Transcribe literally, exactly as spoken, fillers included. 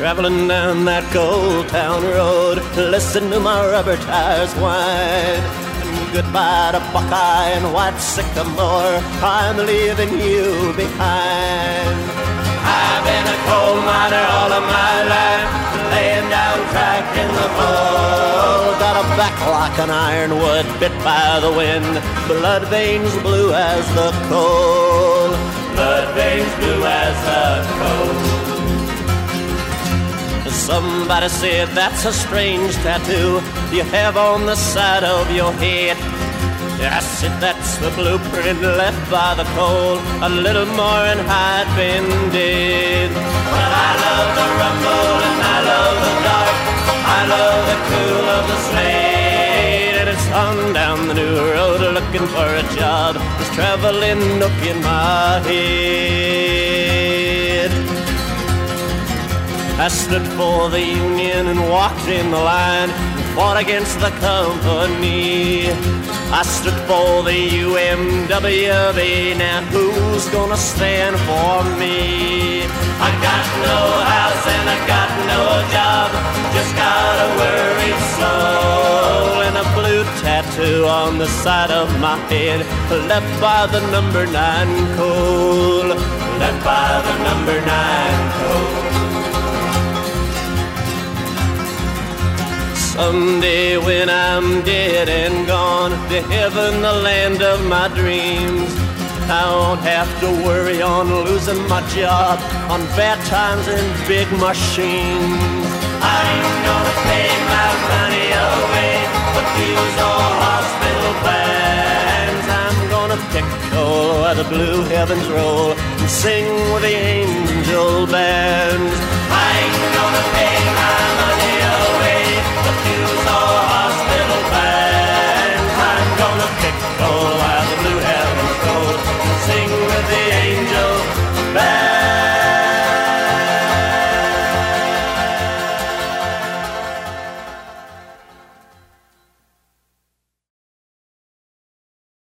traveling down that Coal Town road, listen to my rubber tires whine. And goodbye to Buckeye and White Sycamore, I'm leaving you behind. I've been a coal miner all of my life, laying down track in the coal. Got a back like an ironwood bit by the wind, blood veins blue as the coal. Blood veins blue as the coal. Somebody said that's a strange tattoo you have on the side of your head. I said that's the blueprint left by the coal, a little more and I'd been dead. Well, I love the rumble and I love the dark, I love the cool of the slate. And it's on down the new road looking for a job, this traveling nook in my head. I stood for the union and walked in the line and fought against the company. I stood for the U M W B, now who's gonna stand for me? I got no house and I got no job, just got a worried soul and a blue tattoo on the side of my head, left by the number nine coal, left by the number nine coal. Someday when I'm dead and gone to heaven, the land of my dreams, I won't have to worry on losing my job on bad times and big machines. I ain't gonna pay my money away for dues or hospital plans. I'm gonna pick coal where the blue heavens roll and sing with the angel bands.